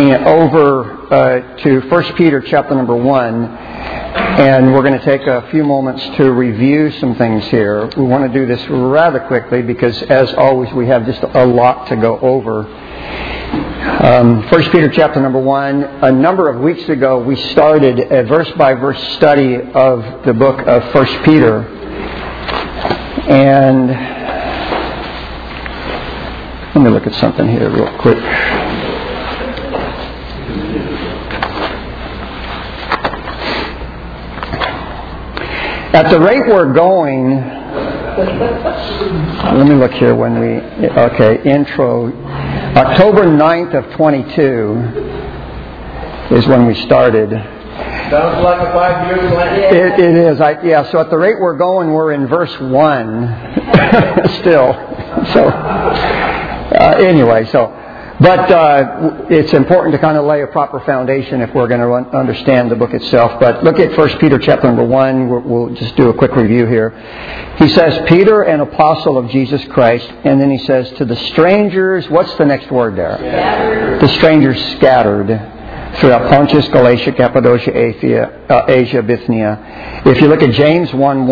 turning it over to 1 Peter chapter number 1, and we're going to take a few moments to review some things here. We want to do this rather quickly because, as always, we have just a lot to go over. 1 Peter chapter number 1, a number of weeks ago we started a verse-by-verse study of the book of 1 Peter. And let me look at something here real quick. At the rate we're going, let me look here when intro. October 9th of 22 is when we started. Sounds like a 5 years later. It is. So at the rate we're going, we're in verse 1 still. But it's important to kind of lay a proper foundation if we're going to understand the book itself. But look at 1 Peter chapter number 1. We'll just do a quick review here. He says, Peter, an apostle of Jesus Christ. And then he says, to the strangers, what's the next word there? Scattered. The strangers scattered throughout Pontus, Galatia, Cappadocia, Asia, Bithynia. If you look at James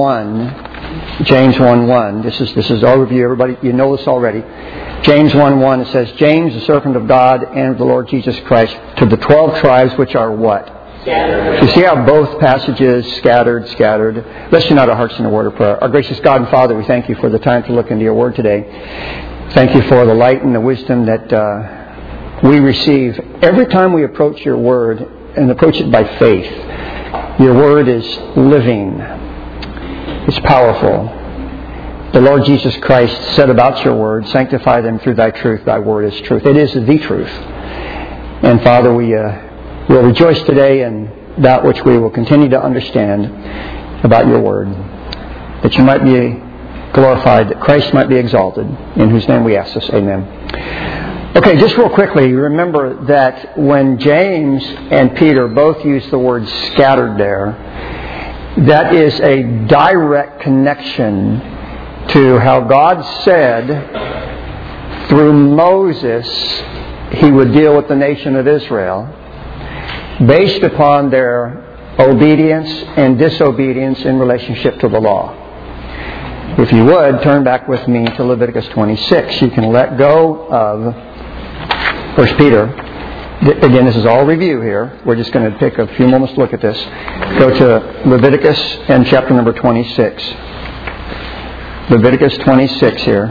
1:1, this is overview. Everybody, you know this already. James 1:1, it says, James, the servant of God and of the Lord Jesus Christ, to the 12 tribes which are what? Scattered. You see how both passages, scattered. Let's unite our hearts in a word of prayer. Our gracious God and Father, we thank you for the time to look into your word today. Thank you for the light and the wisdom that we receive every time we approach your word and approach it by faith. Your word is living. It's powerful. The Lord Jesus Christ said about your word, sanctify them through thy truth. Thy word is truth. It is the truth. And Father, we will rejoice today in that which we will continue to understand about your word. That you might be glorified, that Christ might be exalted, in whose name we ask this. Amen. Okay, just real quickly, remember that when James and Peter both use the word scattered there, that is a direct connection to how God said through Moses he would deal with the nation of Israel based upon their obedience and disobedience in relationship to the law. If you would, turn back with me to Leviticus 26. You can let go of 1 Peter. Again, this is all review here. We're just going to take a few moments to look at this. Go to Leviticus and chapter number 26. Leviticus 26 here.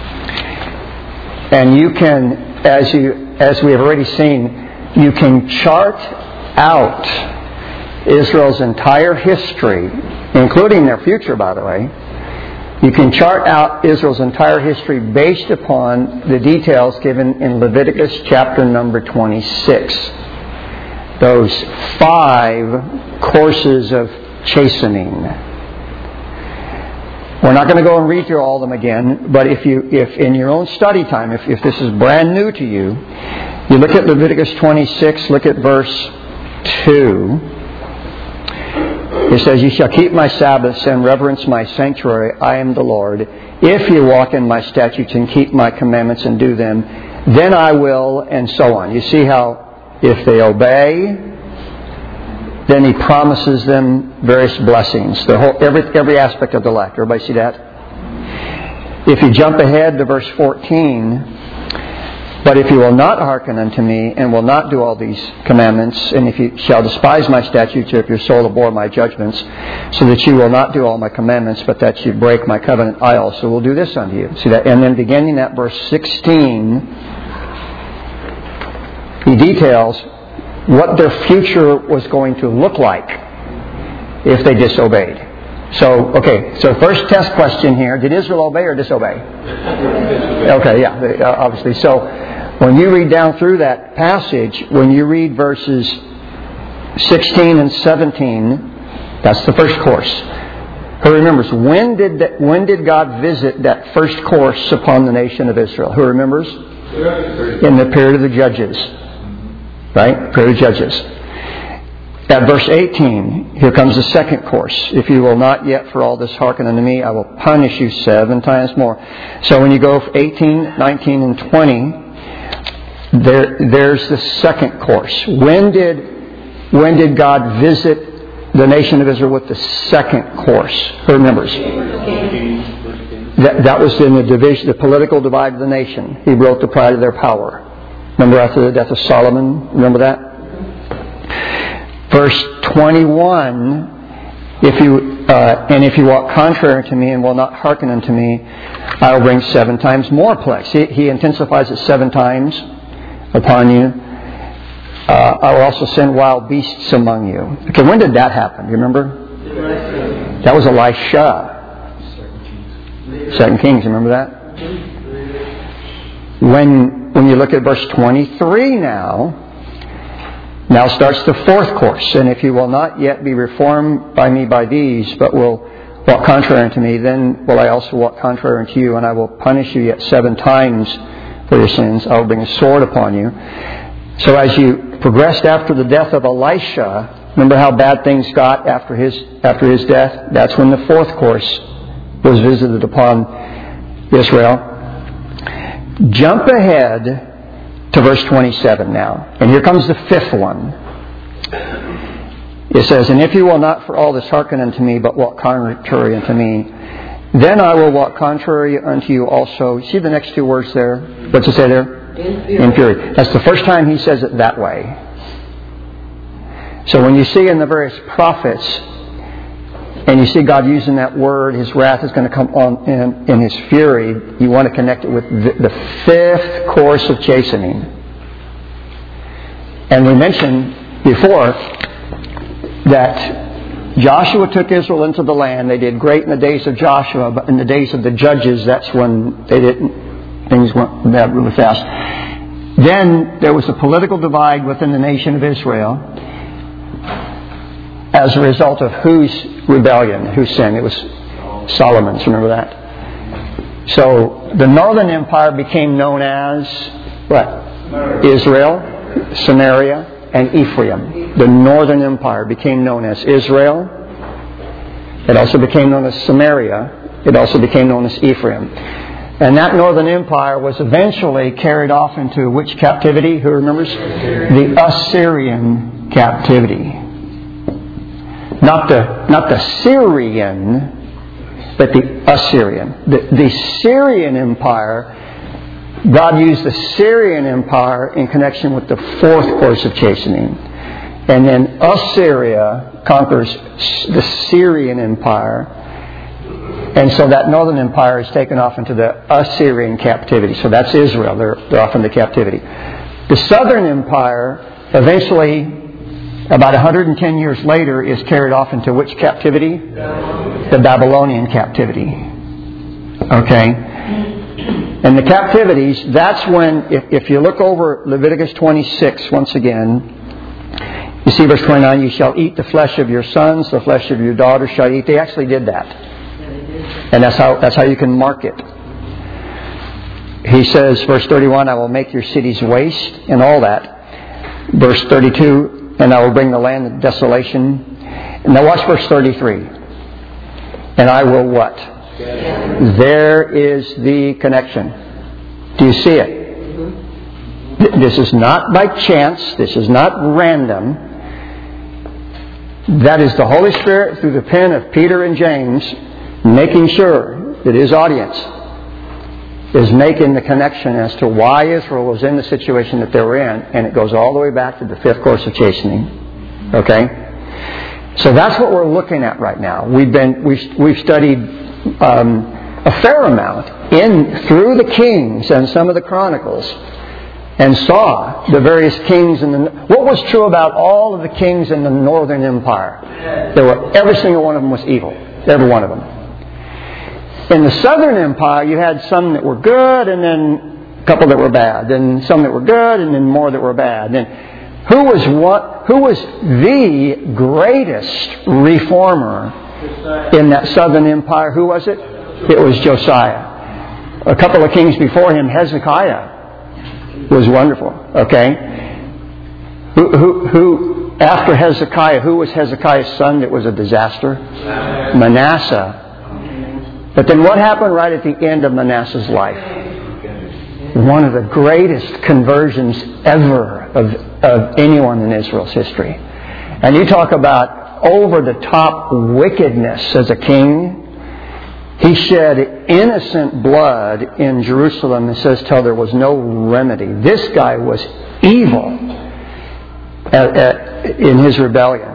And you can, as we have already seen, you can chart out Israel's entire history, including their future, by the way. You can chart out Israel's entire history based upon the details given in Leviticus chapter number 26. Those 5 courses of chastening. We're not going to go and read through all of them again, but if in your own study time, if this is brand new to you, you look at Leviticus 26, look at verse 2. It says, you shall keep my Sabbaths and reverence my sanctuary. I am the Lord. If you walk in my statutes and keep my commandments and do them, then I will, and so on. You see how if they obey, then he promises them various blessings. Every aspect of the life. Everybody see that? If you jump ahead to verse 14, but if you will not hearken unto me and will not do all these commandments, and if you shall despise my statutes, or if your soul abhor my judgments, so that you will not do all my commandments, but that you break my covenant, I also will do this unto you. See that? And then beginning at verse 16, he details what their future was going to look like if they disobeyed. So first test question here, did Israel obey or disobey? Okay, yeah, obviously. So when you read down through that passage, when you read verses 16 and 17, that's the first course. Who remembers, when did God visit that first course upon the nation of Israel? Who remembers? In the period of the Judges. Right? Period of Judges. At verse 18, here comes the second course. If you will not yet for all this hearken unto me, I will punish you 7 times more. So when you go 18, 19, and 20, there's the second course. When did God visit the nation of Israel with the second course? Who remembers? That was in the division, the political divide of the nation. He broke the pride of their power. Remember after the death of Solomon? Remember that? Verse 21, if you walk contrary to me and will not hearken unto me, I will bring 7 times more plagues. He intensifies it 7 times upon you. I will also send wild beasts among you. Okay, when did that happen? Do you remember? That was Elisha. 2 Kings, remember that? When you look at verse 23 now starts the fourth course. And if you will not yet be reformed by me by these, but will walk contrary unto me, then will I also walk contrary unto you, and I will punish you yet 7 times for your sins. I will bring a sword upon you. So as you progressed after the death of Elisha, remember how bad things got after his death? That's when the fourth course was visited upon Israel. Jump ahead to verse 27 now. And here comes the fifth one. It says, and if you will not for all this hearken unto me, but walk contrary unto me, then I will walk contrary unto you also. See the next 2 words there? What's it say there? In fury. That's the first time he says it that way. So when you see in the various prophets, and you see God using that word, His wrath is going to come on in His fury, you want to connect it with the 5th course of chastening. And we mentioned before that Joshua took Israel into the land. They did great in the days of Joshua, but in the days of the judges, that's when things went bad really fast. Then there was a political divide within the nation of Israel as a result of whose rebellion, whose sin? It was Solomon's, remember that? So the northern empire became known as what? Israel, Samaria, and Ephraim. The northern empire became known as Israel. It also became known as Samaria. It also became known as Ephraim. And that northern empire was eventually carried off into which captivity? Who remembers? The Assyrian captivity. Not the Syrian, but the Assyrian. The Syrian Empire, God used the Syrian Empire in connection with the 4th course of chastening. And then Assyria conquers the Syrian Empire. And so that northern empire is taken off into the Assyrian captivity. So that's Israel. They're off into captivity. The southern empire eventually, about 110 years later, is carried off into which captivity? The Babylonian captivity. Okay? And the captivities, that's when, if you look over Leviticus 26 once again, you see verse 29, you shall eat the flesh of your sons, the flesh of your daughters shall eat. They actually did that. And that's how you can mark it. He says, verse 31, I will make your cities waste and all that. Verse 32, and I will bring the land of desolation. And now watch verse 33. And I will what? There is the connection. Do you see it? This is not by chance. This is not random. That is the Holy Spirit through the pen of Peter and James making sure that his audience is making the connection as to why Israel was in the situation that they were in. And it goes all the way back to the 5th course of chastening. Okay? So that's what we're looking at right now. We've studied a fair amount through the Kings and some of the Chronicles, and saw the various kings what was true about all of the kings in the northern empire. Every single one of them was evil. Every one of them. In the southern empire, you had some that were good, and then a couple that were bad, and some that were good, and then more that were bad. And who was the greatest reformer in that southern empire? Who was it? It was Josiah. A couple of kings before him, Hezekiah, was wonderful. Okay, who after Hezekiah? Who was Hezekiah's son that was a disaster? Manasseh. But then what happened right at the end of Manasseh's life? one of the greatest conversions ever of anyone in Israel's history. And you talk about over-the-top wickedness as a king. He shed innocent blood in Jerusalem, it says, till there was no remedy. This guy was evil in his rebellion.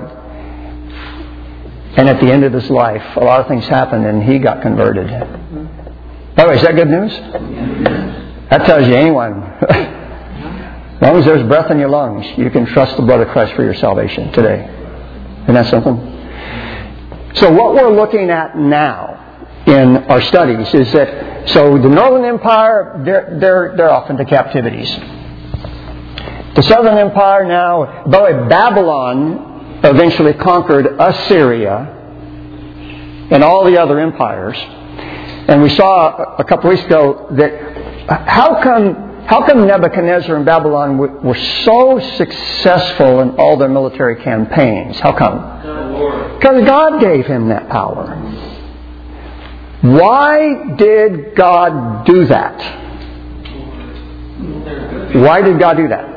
And at the end of his life, a lot of things happened and he got converted. By the way, is that good news? That tells you anyone, as long as there's breath in your lungs, you can trust the blood of Christ for your salvation today. Isn't that something? So what we're looking at now in our studies is that, so the Northern Empire, they're off into captivities. The Southern Empire now, by the way, Babylon eventually conquered Assyria and all the other empires. And we saw a couple weeks ago that how come Nebuchadnezzar and Babylon were so successful in all their military campaigns? How come? Because God gave him that power. Why did God do that? Why did God do that?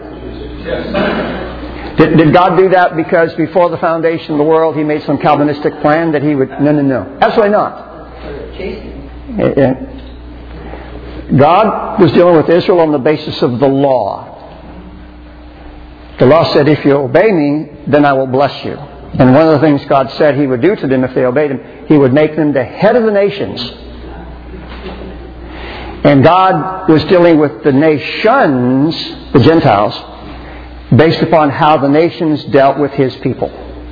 Did God do that because before the foundation of the world He made some Calvinistic plan that He would... No. Absolutely not. God was dealing with Israel on the basis of the law. The law said, if you obey me, then I will bless you. And one of the things God said He would do to them if they obeyed Him, He would make them the head of the nations. And God was dealing with the nations, the Gentiles, based upon how the nations dealt with His people.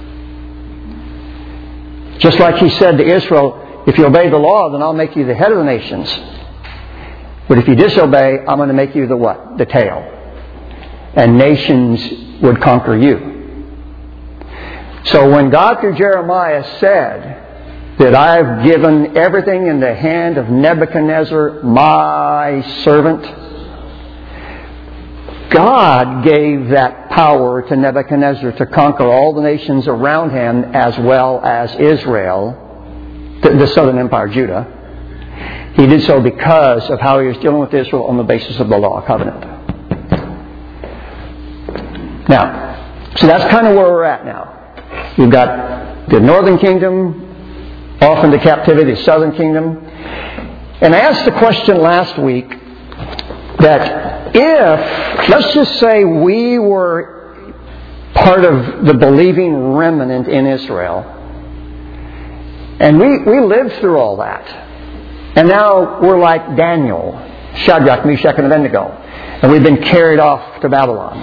Just like He said to Israel, if you obey the law, then I'll make you the head of the nations. But if you disobey, I'm going to make you the what? The tail. And nations would conquer you. So when God through Jeremiah said that I've given everything in the hand of Nebuchadnezzar, my servant, God gave that power to Nebuchadnezzar to conquer all the nations around him as well as Israel, the southern empire, Judah. He did so because of how He was dealing with Israel on the basis of the law covenant. Now, so that's kind of where we're at now. You've got the northern kingdom off into captivity, the southern kingdom. And I asked the question last week that if, let's just say we were part of the believing remnant in Israel, and we lived through all that, and now we're like Daniel, Shadrach, Meshach, and Abednego, and we've been carried off to Babylon.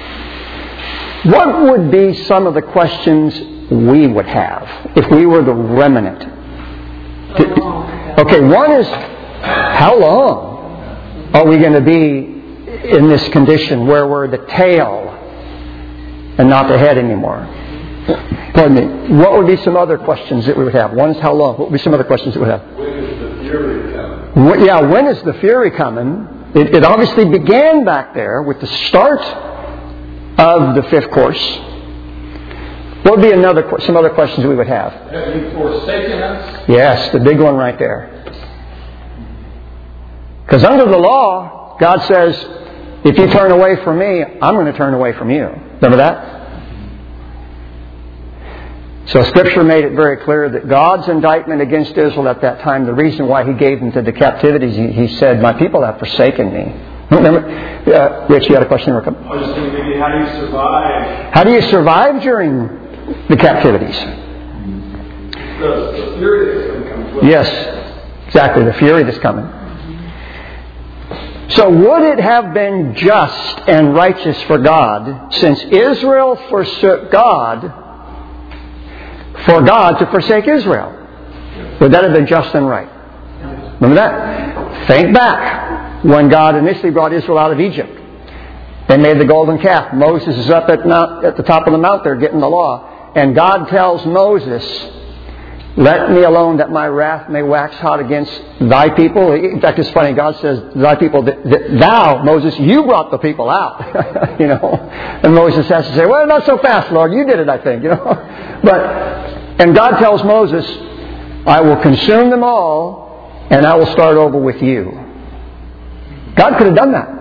What would be some of the questions we would have if we were the remnant? Okay, one is, how long are we going to be in this condition where we're the tail and not the head anymore? Pardon me. What would be some other questions that we would have? One is how long. What would be some other questions that we would have? When is the fury coming? When is the fury coming? It obviously began back there with the start of the fifth course. What would be some other questions we would have? Have you forsaken us? Yes, the big one right there. Because under the law, God says, if you turn away from me, I'm going to turn away from you. Remember that? So Scripture made it very clear that God's indictment against Israel at that time, the reason why He gave them to the captivities, He said, my people have forsaken me. Remember, Rich, you had a question? I was just thinking, maybe how do you survive? How do you survive during the captivities? The fury that's going to come with it. Yes, exactly, the fury that's coming. So would it have been just and righteous for God, since Israel forsook God, for God to forsake Israel? Would that have been just and right? Remember that? Think back when God initially brought Israel out of Egypt. They made the golden calf. Moses is up at the top of the mount there getting the law. And God tells Moses, let me alone that my wrath may wax hot against thy people. In fact, it's funny. God says, thy people, that thou, Moses, you brought the people out. And Moses has to say, well, not so fast, Lord. You did it, I think. And God tells Moses, I will consume them all, and I will start over with you. God could have done that.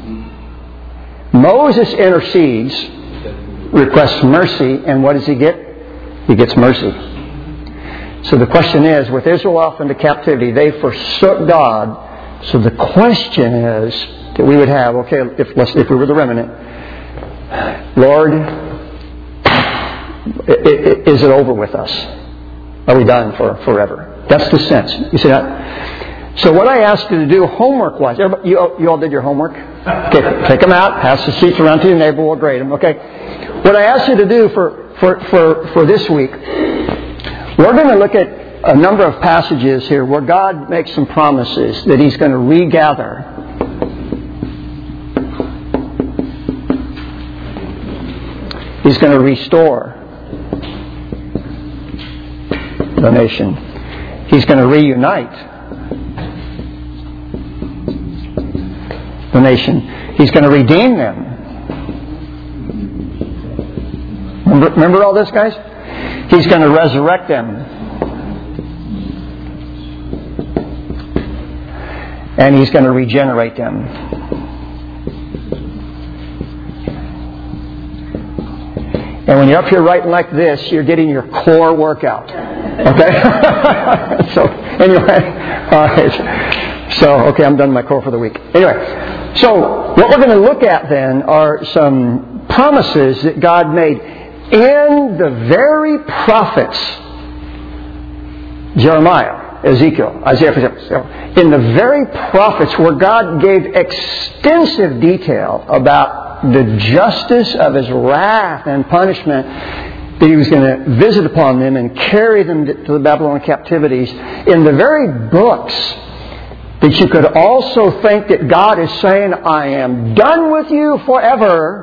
Moses intercedes, requests mercy, and what does he get? He gets mercy. So the question is, with Israel off into captivity, they forsook God. So the question is that we would have, okay, if we were the remnant, Lord, is it over with us? Are we done for forever? That's the sense. You see that? So what I asked you to do homework-wise, you all did your homework? Okay, take them out, pass the sheets around to your neighbor, we'll grade them, okay? What I asked you to do for this week, we're going to look at a number of passages here where God makes some promises that He's going to regather He's going to restore the nation. He's going to reunite the nation. He's going to redeem them. Remember all this, guys? He's going to resurrect them. And He's going to regenerate them. And when you're up here writing like this, you're getting your core workout. Okay? So, anyway. All right. So, okay, I'm done with my core for the week. Anyway, so what we're going to look at then are some promises that God made in the very prophets, Jeremiah, Ezekiel, Isaiah, in the very prophets where God gave extensive detail about the justice of His wrath and punishment that He was going to visit upon them and carry them to the Babylonian captivities, in the very books that you could also think that God is saying, I am done with you forever.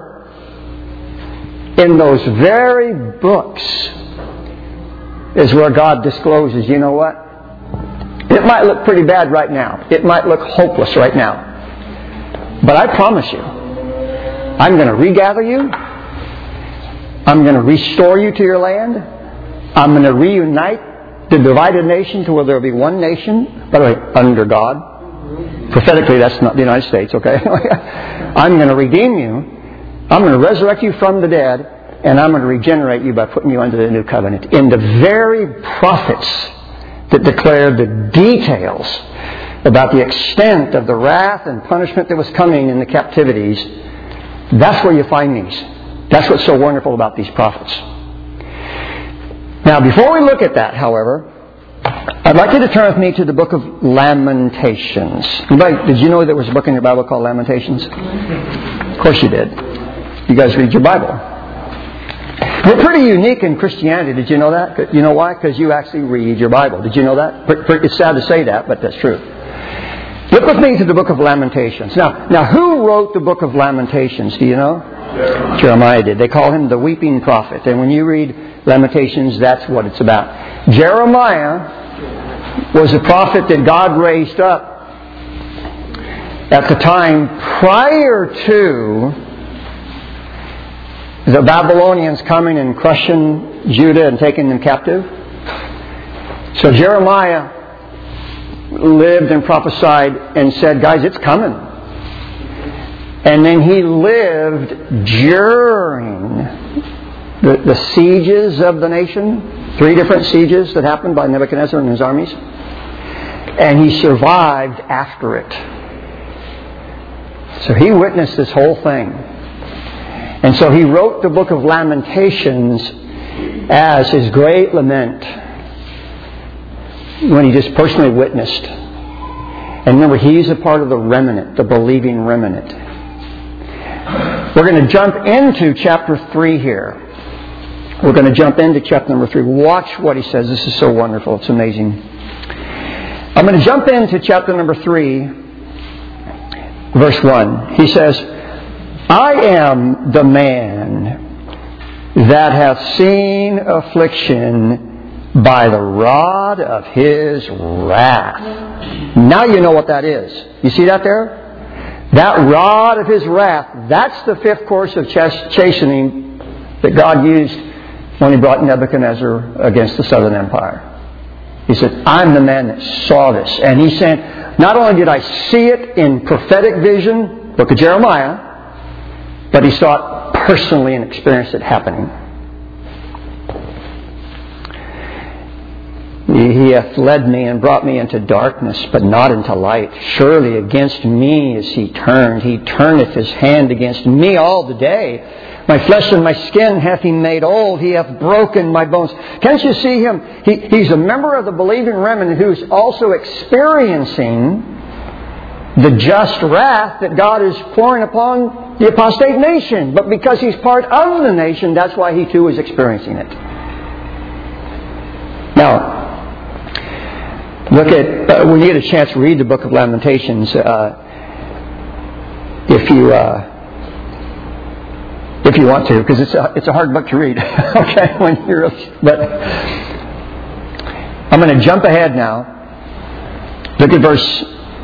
In those very books is where God discloses, you know what? It might look pretty bad right now. It might look hopeless right now. But I promise you, I'm going to regather you. I'm going to restore you to your land. I'm going to reunite the divided nation to where there will be one nation, by the way, under God. Prophetically, that's not the United States, okay? I'm going to redeem you. I'm going to resurrect you from the dead, and I'm going to regenerate you by putting you under the new covenant. In the very prophets that declared the details about the extent of the wrath and punishment that was coming in the captivities, that's where you find these. That's what's so wonderful about these prophets. Now, before we look at that, however, I'd like you to turn with me to the book of Lamentations. Did you know there was a book in your Bible called Lamentations? Of course you did. You guys read your Bible. We're pretty unique in Christianity. Did you know that? You know why? Because you actually read your Bible. Did you know that? It's sad to say that, but that's true. Look with me to the book of Lamentations. Now, who wrote the book of Lamentations? Do you know? Jeremiah did. They call him the weeping prophet. And when you read Lamentations, that's what it's about. Jeremiah was a prophet that God raised up at the time prior to the Babylonians coming and crushing Judah and taking them captive. So Jeremiah lived and prophesied and said, guys, it's coming. And then he lived during the sieges of the nation. 3 different sieges that happened by Nebuchadnezzar and his armies. And he survived after it. So he witnessed this whole thing. And so he wrote the book of Lamentations as his great lament when he just personally witnessed. And remember, he's a part of the remnant, the believing remnant. We're going to jump into chapter 3 here. We're going to jump into chapter number 3. Watch what he says. This is so wonderful. It's amazing. I'm going to jump into chapter number 3, verse 1. He says, I am the man that hath seen affliction by the rod of His wrath. Now you know what that is. You see that there? That rod of His wrath, that's the 5th course of chastening that God used when He brought Nebuchadnezzar against the southern empire. He said, I'm the man that saw this. And He sent not only did I see it in prophetic vision, book of Jeremiah, but he saw it personally and experienced it happening. He hath led me and brought me into darkness, but not into light. Surely against me is he turned. He turneth his hand against me all the day. My flesh and my skin hath he made old. He hath broken my bones. Can't you see him? He's a member of the believing remnant who's also experiencing the just wrath that God is pouring upon the apostate nation. But because he's part of the nation, that's why he too is experiencing it. Now, look at, when you get a chance, read the book of Lamentations. If you want to, because it's a hard book to read. Okay, but I'm going to jump ahead now. Look at verse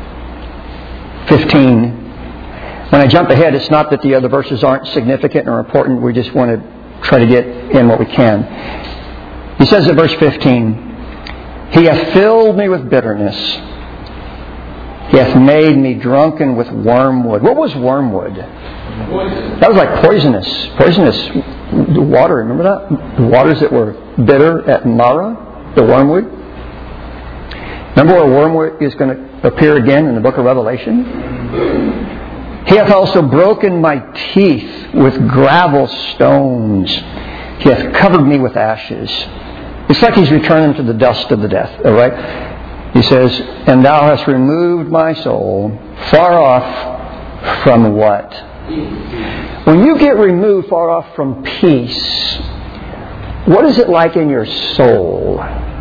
15. When I jump ahead, it's not that the other verses aren't significant or important. We just want to try to get in what we can. He says in verse 15, He hath filled me with bitterness. He hath made me drunken with wormwood. What was wormwood? Poison. That was like poisonous water. Remember that? The waters that were bitter at Marah, the wormwood. Remember where wormwood is going to appear again in the book of Revelation? He hath also broken my teeth with gravel stones. He hath covered me with ashes. It's like he's returning to the dust of the death. All right? He says, and thou hast removed my soul far off from what? When you get removed far off from peace, what is it like in your soul?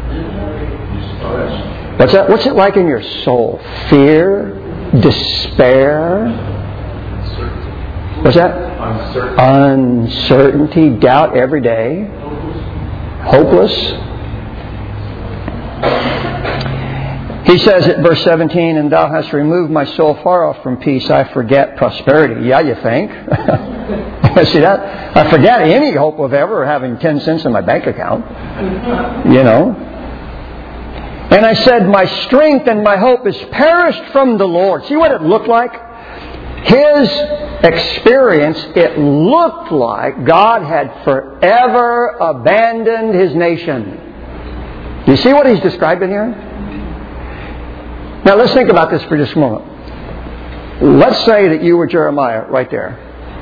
What's that? What's it like in your soul? Fear? Despair? What's that? Uncertainty. Doubt every day. Hopeless. He says at verse 17, and thou hast removed my soul far off from peace. I forget prosperity. Yeah, you think? See that? I forget any hope of ever having 10 cents in my bank account. You know. And I said, my strength and my hope is perished from the Lord. See what it looked like? His experience, it looked like God had forever abandoned His nation. Do you see what he's describing here? Now let's think about this for just a moment. Let's say that you were Jeremiah right there.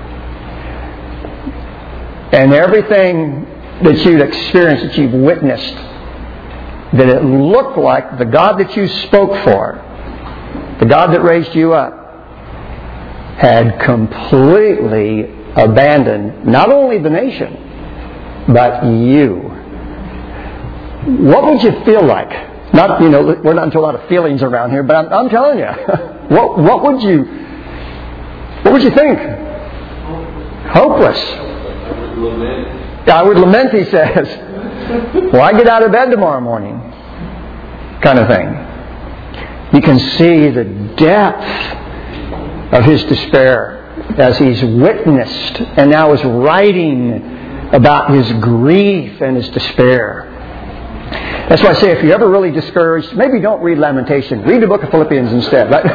And everything that you'd experienced, that you've witnessed, that it looked like the God that you spoke for, the God that raised you up, had completely abandoned not only the nation, but you. What would you feel like? Not, we're not into a lot of feelings around here, but I'm telling you, what would you think? Hopeless. I would lament, he says. Well, I get out of bed tomorrow morning, kind of thing. You can see the depth of his despair as he's witnessed and now is writing about his grief and his despair. That's why I say if you're ever really discouraged, maybe don't read Lamentation. Read the book of Philippians instead. Right?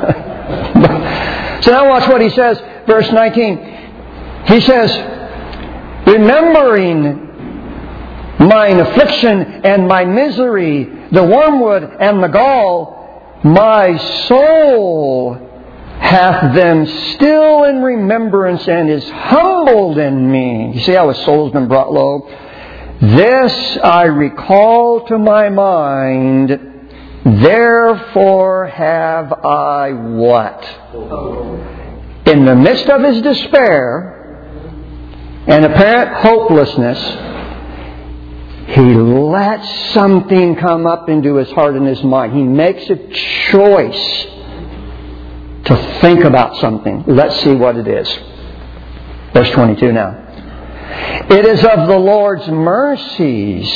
So now watch what he says. Verse 19. He says, remembering mine affliction and my misery, the wormwood and the gall, my soul hath them still in remembrance and is humbled in me. You see how his soul has been brought low? This I recall to my mind, therefore have I what? In the midst of his despair and apparent hopelessness, he lets something come up into his heart and his mind. He makes a choice to think about something. Let's see what it is. Verse 22 now. It is of the Lord's mercies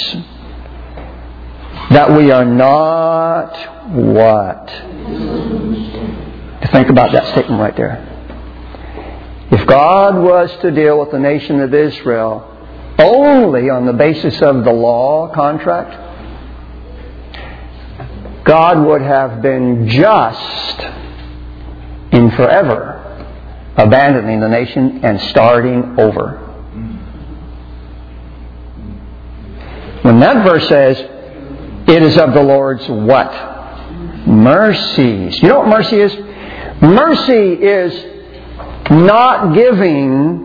that we are not what? Think about that statement right there. If God was to deal with the nation of Israel only on the basis of the law contract, God would have been just in forever abandoning the nation and starting over. When that verse says, it is of the Lord's what? Mercies. You know what mercy is? Mercy is not giving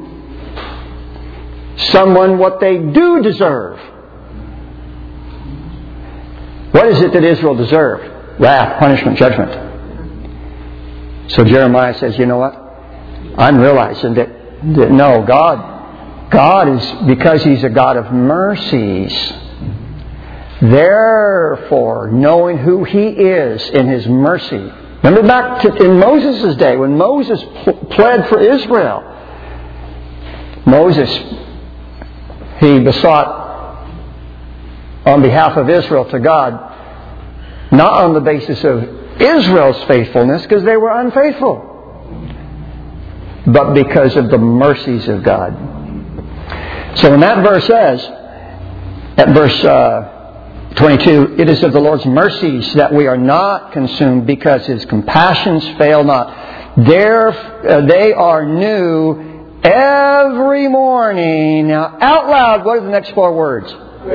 someone what they do deserve. What is it that Israel deserved? Wrath, punishment, judgment. So Jeremiah says, you know what? I'm realizing that no, God is, because He's a God of mercies, therefore, knowing who He is in His mercy. Remember back in Moses' day, when Moses pled for Israel. Moses, he besought on behalf of Israel to God, not on the basis of Israel's faithfulness, because they were unfaithful, but because of the mercies of God. So when that verse says, at verse 22, it is of the Lord's mercies that we are not consumed, because His compassions fail not. They are new every morning. Now, out loud, what are the next 4 words?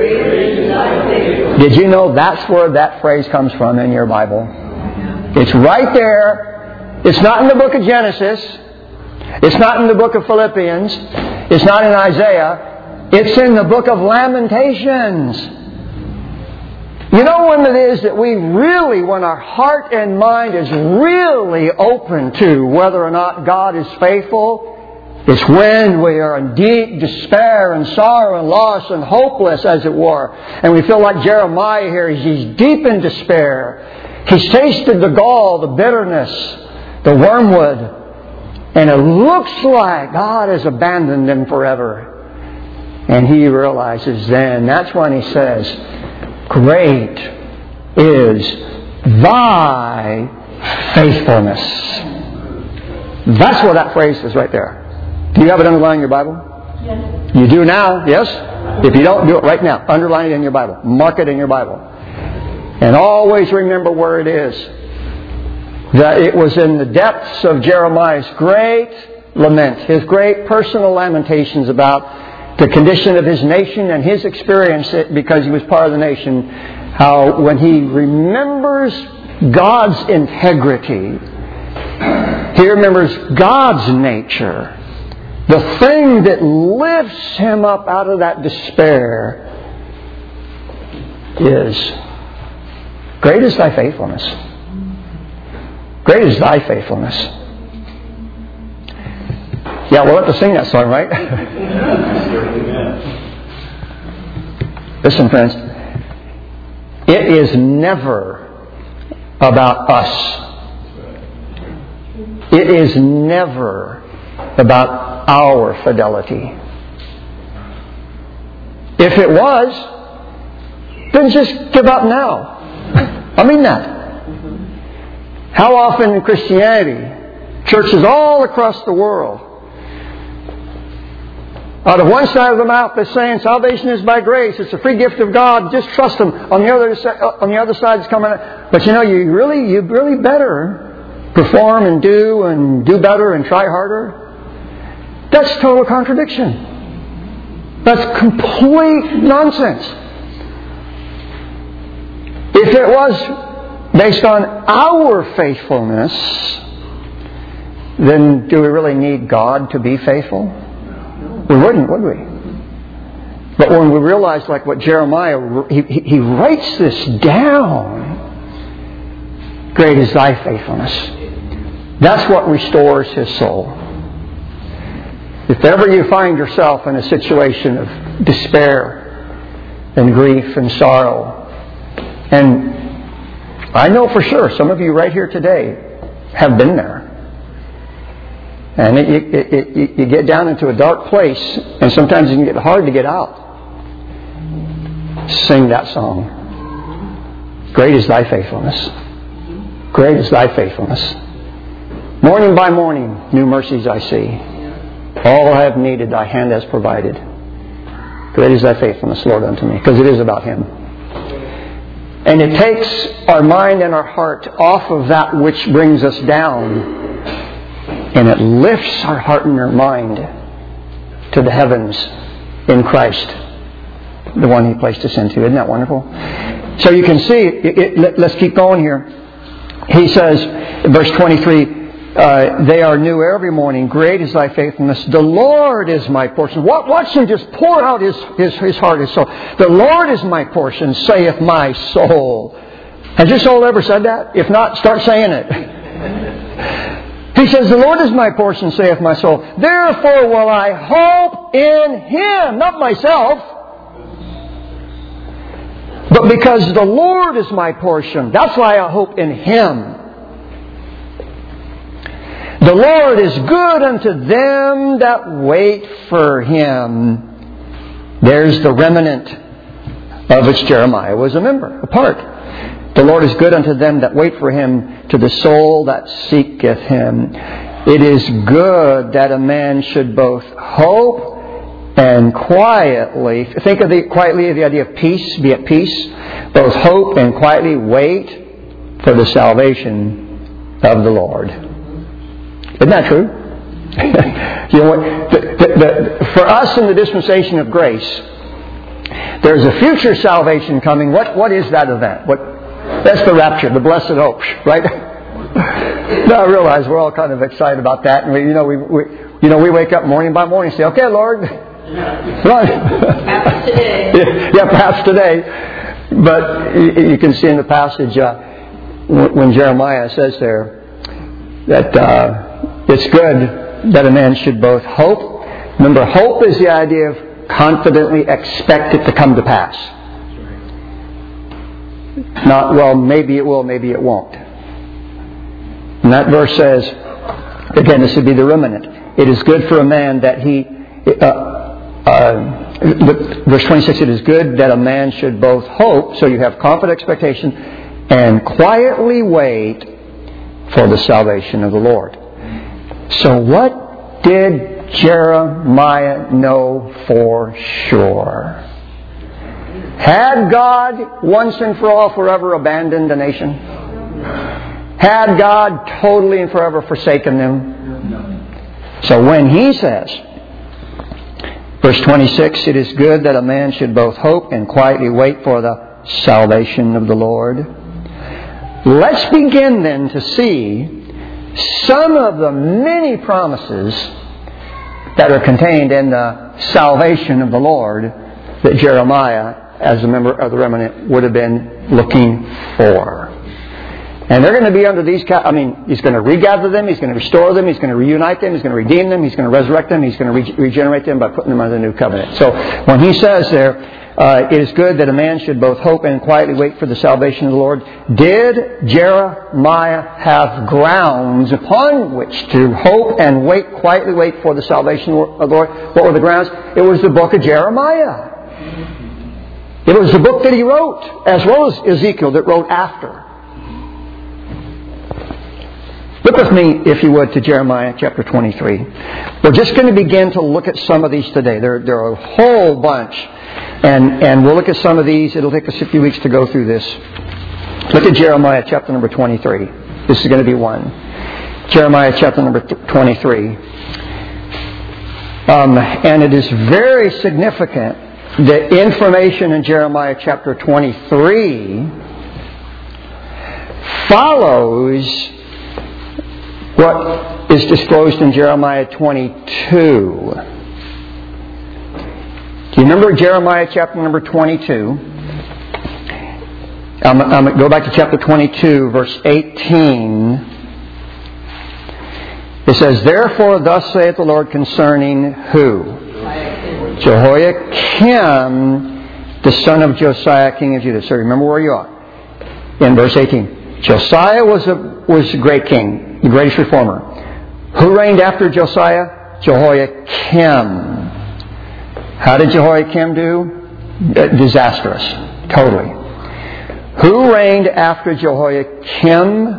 Did you know that's where that phrase comes from in your Bible? It's right there. It's not in the book of Genesis. It's not in the book of Philippians. It's not in Isaiah. It's in the book of Lamentations. You know when it is that we really, when our heart and mind is really open to whether or not God is faithful? It's when we are in deep despair and sorrow and loss and hopeless, as it were. And we feel like Jeremiah here. He's deep in despair. He's tasted the gall, the bitterness, the wormwood. And it looks like God has abandoned him forever. And he realizes then, that's when he says, great is thy faithfulness. That's what that phrase is right there. Do you have it underlined in your Bible? Yes. You do now, yes? If you don't, do it right now. Underline it in your Bible. Mark it in your Bible. And always remember where it is. That it was in the depths of Jeremiah's great lament, his great personal lamentations about the condition of his nation and his experience, because he was part of the nation, how when he remembers God's integrity, he remembers God's nature, the thing that lifts him up out of that despair is, great is thy faithfulness. Great is thy faithfulness. Yeah, we'll have to sing that song, right? Listen, friends. It is never about us. It is never about our fidelity. If it was, then just give up now. I mean that. How often in Christianity, churches all across the world, out of one side of the mouth they're saying salvation is by grace, it's a free gift of God, just trust Him. On the other side it's coming, but you know, you really better perform and do better and try harder. That's total contradiction. That's complete nonsense. If it was based on our faithfulness, then do we really need God to be faithful? We wouldn't, would we? But when we realize, like what Jeremiah, he writes this down, great is thy faithfulness. That's what restores his soul. If ever you find yourself in a situation of despair and grief and sorrow, and I know for sure some of you right here today have been there. And you get down into a dark place, and sometimes it can get hard to get out. Sing that song. Great is thy faithfulness. Great is thy faithfulness. Morning by morning, new mercies I see. All I have needed, thy hand has provided. Great is thy faithfulness, Lord, unto me. Because it is about Him. And it takes our mind and our heart off of that which brings us down, and it lifts our heart and our mind to the heavens in Christ, the one He placed us into. Isn't that wonderful? So you can see, let's keep going here. He says, in verse 23, they are new every morning. Great is thy faithfulness. The Lord is my portion. Watch him just pour out his heart, his soul. The Lord is my portion, saith my soul. Has your soul ever said that? If not, start saying it. He says, the Lord is my portion, saith my soul. Therefore will I hope in Him, not myself. But because the Lord is my portion, that's why I hope in Him. The Lord is good unto them that wait for Him. There's the remnant of which Jeremiah was a member, a part. The Lord is good unto them that wait for Him, to the soul that seeketh Him. It is good that a man should both hope and quietly, think of quietly the idea of peace, be at peace, both hope and quietly wait for the salvation of the Lord. Isn't that true? For us in the dispensation of grace, there's a future salvation coming. What is that event? That's the rapture, the blessed hope, right? Now I realize we're all kind of excited about that, and we wake up morning by morning and say, "Okay, Lord, right." Perhaps today. Yeah, perhaps today. But you can see in the passage when Jeremiah says there that it's good that a man should both hope. Remember, hope is the idea of confidently expect it to come to pass. Not, well, maybe it will, maybe it won't. And that verse says, again, this would be the remnant. It is good for a man that he... verse 26, it is good that a man should both hope, so you have confident expectation, and quietly wait for the salvation of the Lord. So what did Jeremiah know for sure? Had God once and for all forever abandoned the nation? Had God totally and forever forsaken them? So when he says, verse 26, it is good that a man should both hope and quietly wait for the salvation of the Lord. Let's begin then to see some of the many promises that are contained in the salvation of the Lord that Jeremiah, as a member of the remnant, would have been looking for. And they're going to be under these... He's going to regather them, He's going to restore them, He's going to reunite them, He's going to redeem them, He's going to resurrect them, He's going to regenerate them by putting them under the new covenant. So when he says there, it is good that a man should both hope and quietly wait for the salvation of the Lord, did Jeremiah have grounds upon which to hope and quietly wait for the salvation of the Lord? What were the grounds? It was the book of Jeremiah. It was the book that he wrote, as well as Ezekiel that wrote after. Look with me, if you would, to Jeremiah chapter 23. We're just going to begin to look at some of these today. There are a whole bunch. And we'll look at some of these. It'll take us a few weeks to go through this. Look at Jeremiah chapter number 23. This is going to be one. Jeremiah chapter number 23. And it is very significant that information in Jeremiah chapter 23 follows what is disclosed in Jeremiah 22. Do you remember Jeremiah chapter number 22? I'm going to go back to chapter 22, verse 18. It says, therefore thus saith the Lord concerning who? Jehoiakim, the son of Josiah, king of Judah. So remember where you are. In verse 18. Josiah was a great king, the greatest reformer. Who reigned after Josiah? Jehoiakim. How did Jehoiakim do? Disastrous. Totally. Who reigned after Jehoiakim?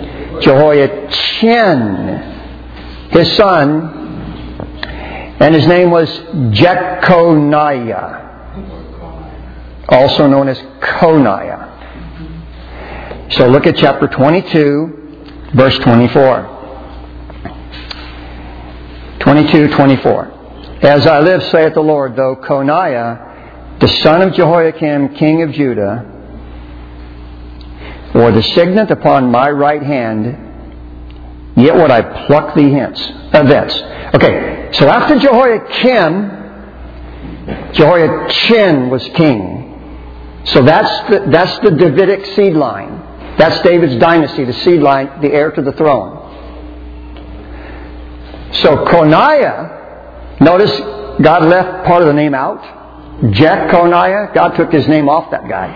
Jehoiachin, his son, and his name was Jeconiah, also known as Coniah. So look at chapter 22, verse 24. 22:24. As I live, saith the Lord, though Coniah, the son of Jehoiakim, king of Judah, or the signet upon my right hand, yet would I pluck thee thence. Okay, so after Jehoiakim, Jehoiachin was king. So that's the Davidic seed line. That's David's dynasty, the seed line, the heir to the throne. So Coniah, notice God left part of the name out. Jeconiah, God took his name off that guy.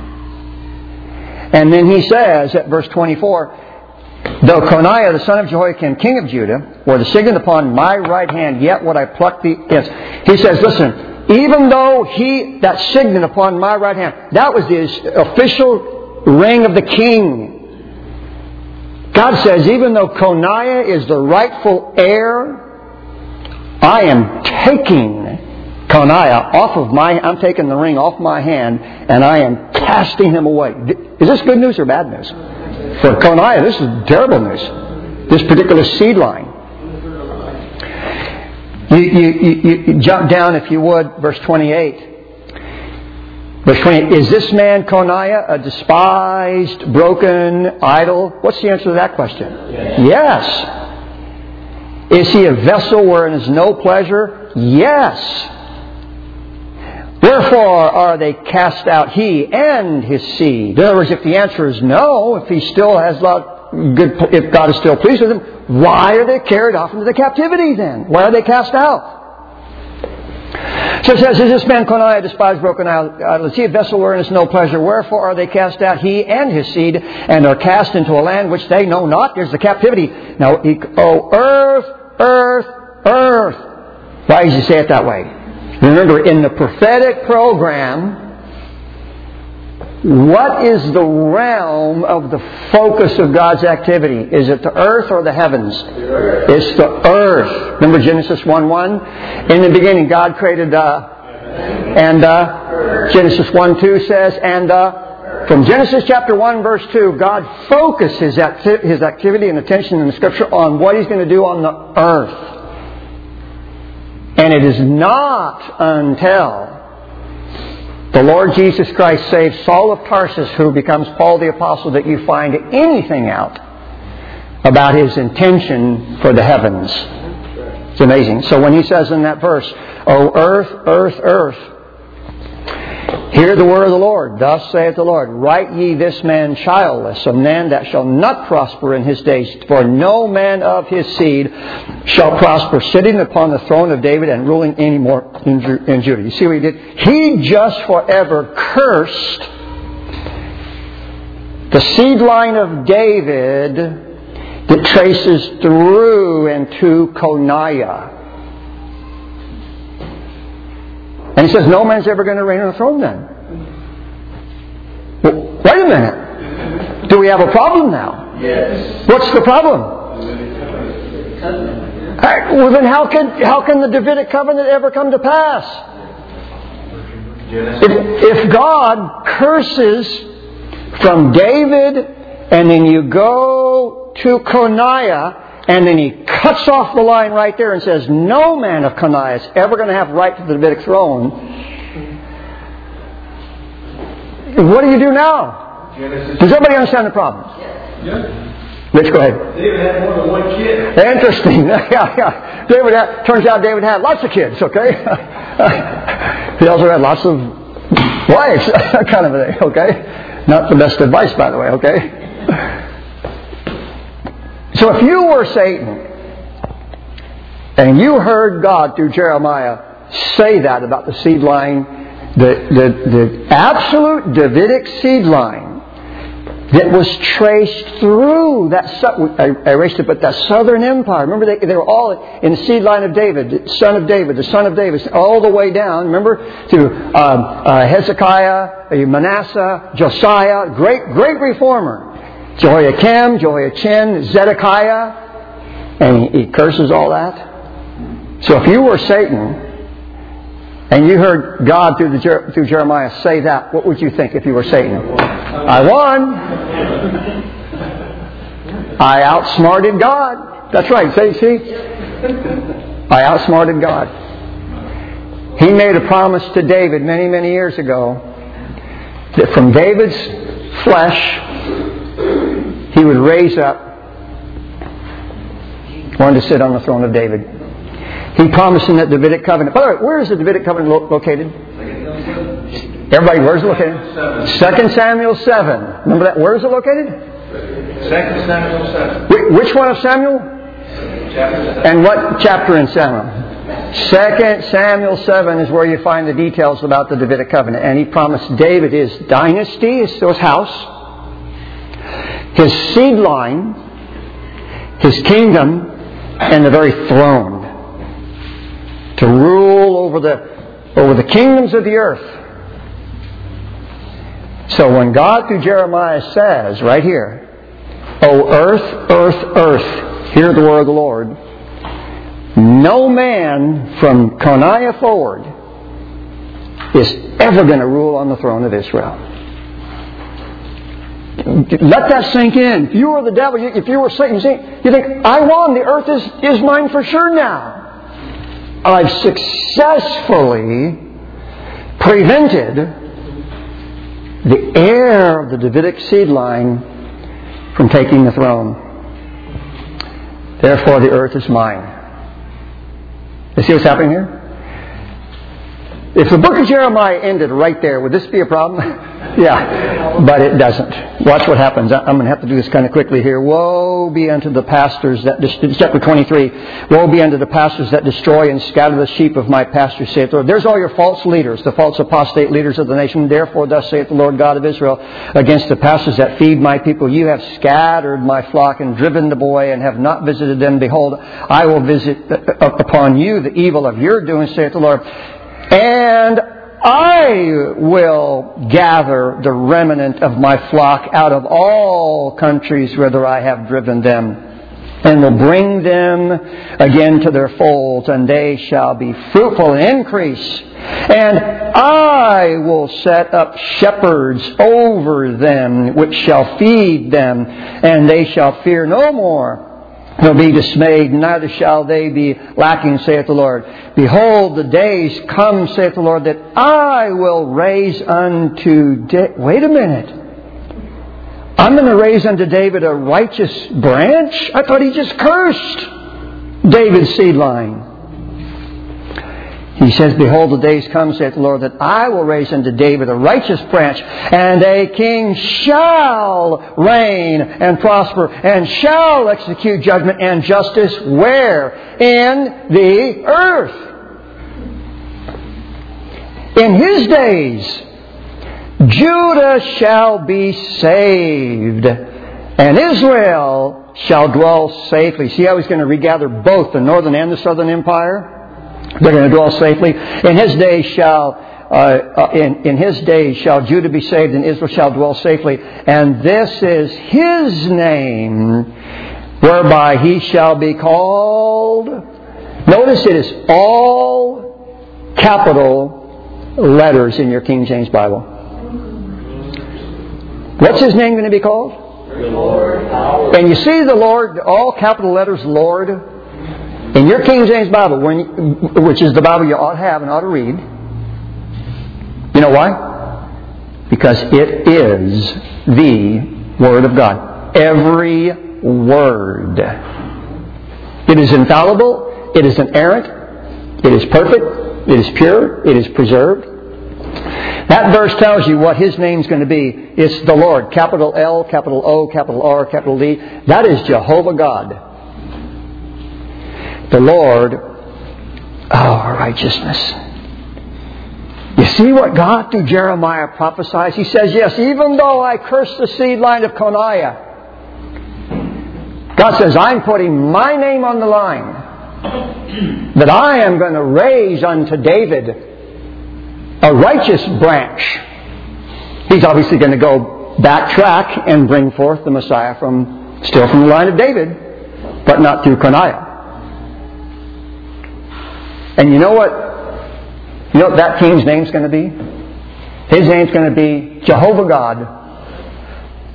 And then he says at verse 24, though Coniah, the son of Jehoiakim, king of Judah, or the signet upon my right hand, yet would I pluck thee. Yes. He says, listen, even though that signet upon my right hand, that was the official ring of the king. God says, even though Coniah is the rightful heir, I am taking Coniah I'm taking the ring off my hand, and I am casting him away. Is this good news or bad news? For Coniah, this is terrible news. This particular seed line. You jump down, if you would, verse 28. Verse 28, is this man Coniah a despised, broken idol? What's the answer to that question? Yes. Is he a vessel wherein is no pleasure? Yes. Wherefore are they cast out, he and his seed? In other words, if the answer is no, if he still has if God is still pleased with him, why are they carried off into the captivity then? Why are they cast out? So it says, is this man Coniah despised, broken idol? Is he a vessel wherein is no pleasure? Wherefore are they cast out, he and his seed, and are cast into a land which they know not? There's the captivity. Now, earth, earth, earth. Why does he say it that way? Remember, in the prophetic program, what is the realm of the focus of God's activity? Is it the earth or the heavens? It's the earth. Remember Genesis 1:1? In the beginning, God created Genesis 1:2 says, from Genesis chapter 1, verse 2, God focused His activity and attention in the Scripture on what He's going to do on the earth. And it is not until the Lord Jesus Christ saves Saul of Tarsus, who becomes Paul the Apostle, that you find anything out about His intention for the heavens. It's amazing. So when He says in that verse, O earth, earth, earth, hear the word of the Lord. Thus saith the Lord, write ye this man childless, a man that shall not prosper in his days, for no man of his seed shall prosper, sitting upon the throne of David and ruling any more in Judah. You see what He did? He just forever cursed the seed line of David that traces through into Coniah. And He says, no man's ever going to reign on the throne then. Well, wait a minute. Do we have a problem now? Yes. What's the problem? Well, then how can the Davidic covenant ever come to pass? If God curses from David, and then you go to Coniah, and then He cuts off the line right there and says, no man of Coniah is ever going to have right to the Davidic throne. What do you do now? Does everybody understand the problem? Yes. Rich, go ahead. David had more than one kid. Interesting. Yeah. Turns out David had lots of kids, okay? He also had lots of wives, that kind of a thing, okay? Not the best advice, by the way, okay? So if you were Satan, and you heard God through Jeremiah say that about the seed line, the absolute Davidic seed line that was traced through that, I erased it, but that southern empire. Remember, they were all in the seed line of David, the son of David, all the way down. Remember, to Hezekiah, Manasseh, Josiah, great reformer. Jehoiakim, Jehoiachin, Zedekiah, and he curses all that. So if you were Satan, and you heard God through Jeremiah say that, what would you think if you were Satan? I won. I outsmarted God. That's right. See? I outsmarted God. He made a promise to David many, many years ago that from David's flesh He would raise up one to sit on the throne of David. He promised in that Davidic covenant. By the way, where is the Davidic covenant located? Everybody, where is it located? 2 Samuel 7. Remember that? Where is it located? 2 Samuel 7. Which one of Samuel? Chapter 7. And what chapter in Samuel? 2 Samuel 7 is where you find the details about the Davidic covenant. And He promised David his dynasty, his house, his seed line, his kingdom, and the very throne to rule over the kingdoms of the earth. So when God through Jeremiah says right here, "O earth, earth, earth, hear the word of the Lord," no man from Coniah forward is ever going to rule on the throne of Israel. Let that sink in. If you were the devil, if you were Satan, you think, I won. The earth is mine for sure now. I've successfully prevented the heir of the Davidic seed line from taking the throne. Therefore, the earth is mine. You see what's happening here? If the book of Jeremiah ended right there, would this be a problem? Yeah, but it doesn't. Watch what happens. I'm going to have to do this kind of quickly here. Woe be unto the pastors that... Chapter 23. Woe be unto the pastors that destroy and scatter the sheep of my pastures, saith the Lord. There's all your false leaders, the false apostate leaders of the nation. Therefore, thus saith the Lord God of Israel, against the pastors that feed my people, you have scattered my flock and driven them away and have not visited them. Behold, I will visit upon you the evil of your doing, saith the Lord. And I will gather the remnant of my flock out of all countries whither I have driven them, and will bring them again to their folds, and they shall be fruitful and increase. And I will set up shepherds over them, which shall feed them, and they shall fear no more. They'll be dismayed, neither shall they be lacking, saith the Lord. Behold, the days come, saith the Lord, that I will raise unto Wait a minute. I'm going to raise unto David a righteous branch? I thought He just cursed David's seed line. He says, Behold, the days come, saith the Lord, that I will raise unto David a righteous branch, and a king shall reign and prosper, and shall execute judgment and justice where? In the earth. In His days, Judah shall be saved, and Israel shall dwell safely. See how He's going to regather both the northern and the southern empire? They're going to dwell safely. In His days shall Judah be saved, and Israel shall dwell safely. And this is His name, whereby He shall be called. Notice it is all capital letters in your King James Bible. What's His name going to be called? Lord. And you see the Lord, all capital letters, Lord. In your King James Bible, which is the Bible you ought to have and ought to read, you know why? Because it is the Word of God. Every word. It is infallible. It is inerrant. It is perfect. It is pure. It is preserved. That verse tells you what His name's going to be. It's the Lord. Capital L, capital O, capital R, capital D. That is Jehovah God. The Lord, our righteousness. You see what God through Jeremiah prophesies? He says, yes, even though I curse the seed line of Coniah, God says, I'm putting my name on the line, that I am going to raise unto David a righteous branch. He's obviously going to go backtrack and bring forth the Messiah still from the line of David, but not through Coniah. And you know what that king's name's going to be? His name's going to be Jehovah God,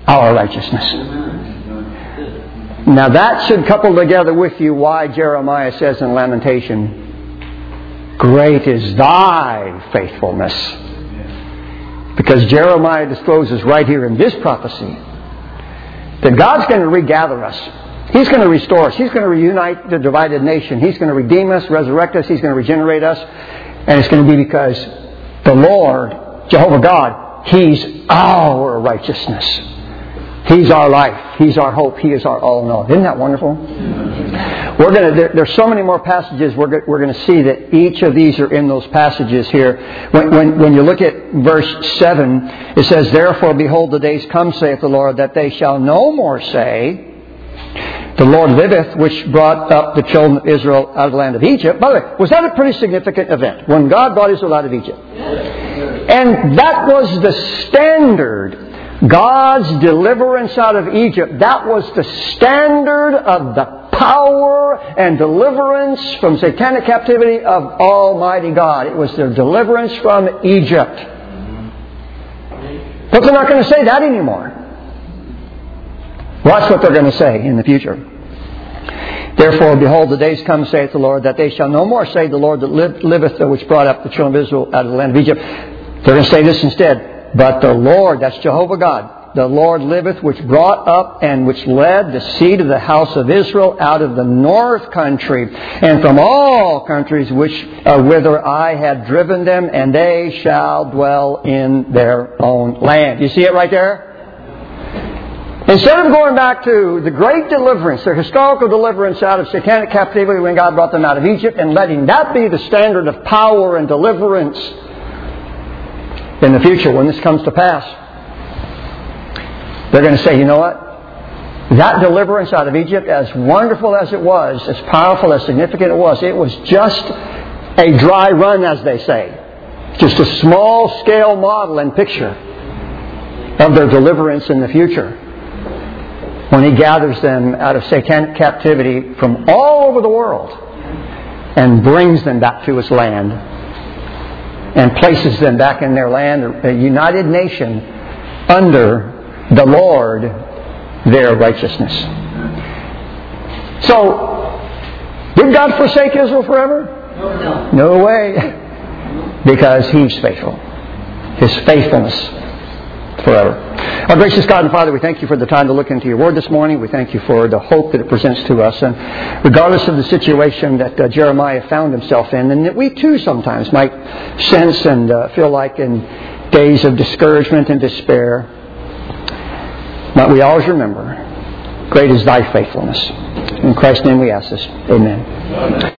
our righteousness. Now that should couple together with you why Jeremiah says in Lamentation, great is thy faithfulness. Because Jeremiah discloses right here in this prophecy that God's going to regather us. He's going to restore us. He's going to reunite the divided nation. He's going to redeem us, resurrect us. He's going to regenerate us. And it's going to be because the Lord, Jehovah God, He's our righteousness. He's our life. He's our hope. He is our all in all. Isn't that wonderful? There's so many more passages. We're going to see that each of these are in those passages here. When you look at verse 7, it says, therefore, behold, the days come, saith the Lord, that they shall no more say, the Lord liveth, which brought up the children of Israel out of the land of Egypt. By the way, was that a pretty significant event when God brought Israel out of Egypt? And that was the standard. God's deliverance out of Egypt, that was the standard of the power and deliverance from satanic captivity of Almighty God. It was their deliverance from Egypt. But they're not going to say that anymore. Watch what they're going to say in the future. Therefore, behold, the days come, saith the Lord, that they shall no more say, the Lord that liveth, which brought up the children of Israel out of the land of Egypt. They're going to say this instead. But the Lord, that's Jehovah God, the Lord liveth, which brought up and which led the seed of the house of Israel out of the north country, and from all countries whither I had driven them, and they shall dwell in their own land. You see it right there? Instead of going back to the great deliverance, the historical deliverance out of satanic captivity when God brought them out of Egypt, and letting that be the standard of power and deliverance in the future, when this comes to pass, they're going to say, you know what? That deliverance out of Egypt, as wonderful as it was, as powerful, as significant it was just a dry run, as they say. Just a small-scale model and picture of their deliverance in the future, when He gathers them out of satanic captivity from all over the world and brings them back to His land and places them back in their land, a united nation under the Lord, their righteousness. So, did God forsake Israel forever? No way. Because He's faithful. His faithfulness forever. Our gracious God and Father, we thank You for the time to look into Your Word this morning. We thank You for the hope that it presents to us. And regardless of the situation that Jeremiah found himself in, and that we too sometimes might sense and feel like in days of discouragement and despair, but we always remember, great is Thy faithfulness. In Christ's name we ask this. Amen.